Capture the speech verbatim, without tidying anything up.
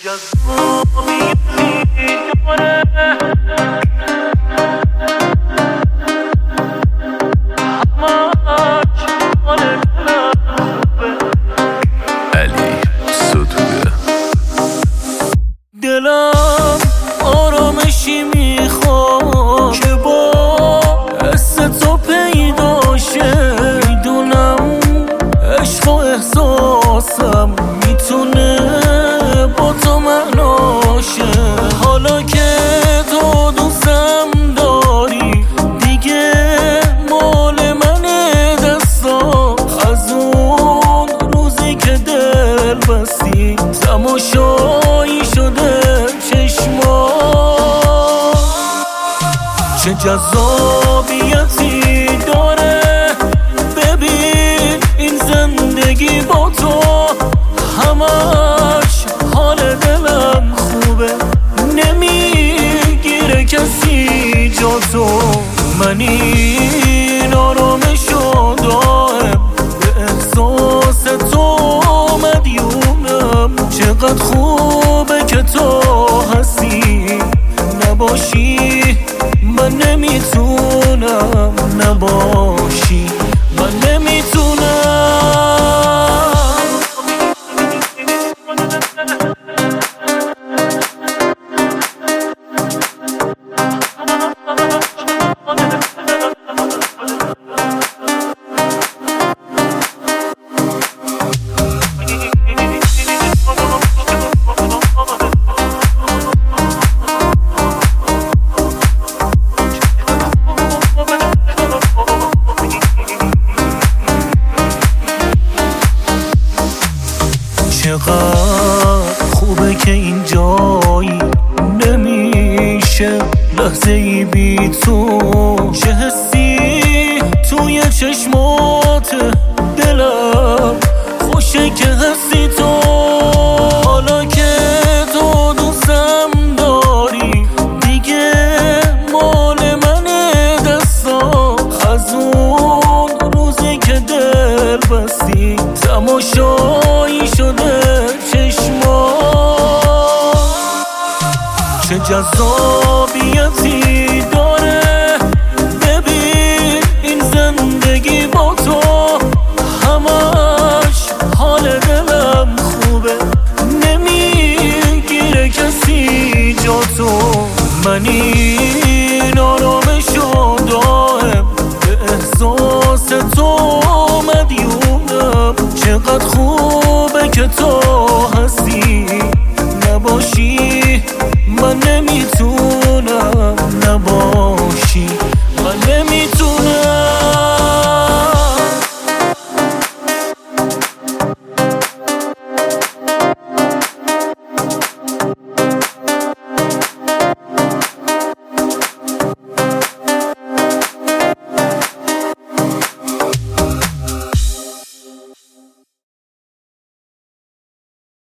دلم آرامشی میخواد که با حس تو پیدا شه. میدونم عشق و احساسم میتونه با تو معناشه. حالا که تو دوستم داری دیگه مال منه دستا. از اون روزی که دل بستی تماشایی شده چشما. چه جذابیتی داره ببین این زندگی با تو. همش حال دلم خوبه نمیگیره کسی جا تو. من این آرامشو دارم به احساس تو مدیونم. چقدر خوبه که تو هستی نباشی من نمیتونم. نباشی من نمیتونم. چقدر خوبه که این جایی نمیشه لحظه ای بی تو. چه حسی توی چشمات دلم خوشه که هستی تو. حالا که تو دوستم داری دیگه مال منه دستا. از اون روزی که دل بستی تماشایی شده چشما. چه جذابیتی داره ببین این زندگی با تو. همش حال دلم خوبه نمیگیره کسی جا تو. من این آرامشو دارم به احساس تو مدیونم. چقدر خوبه که تو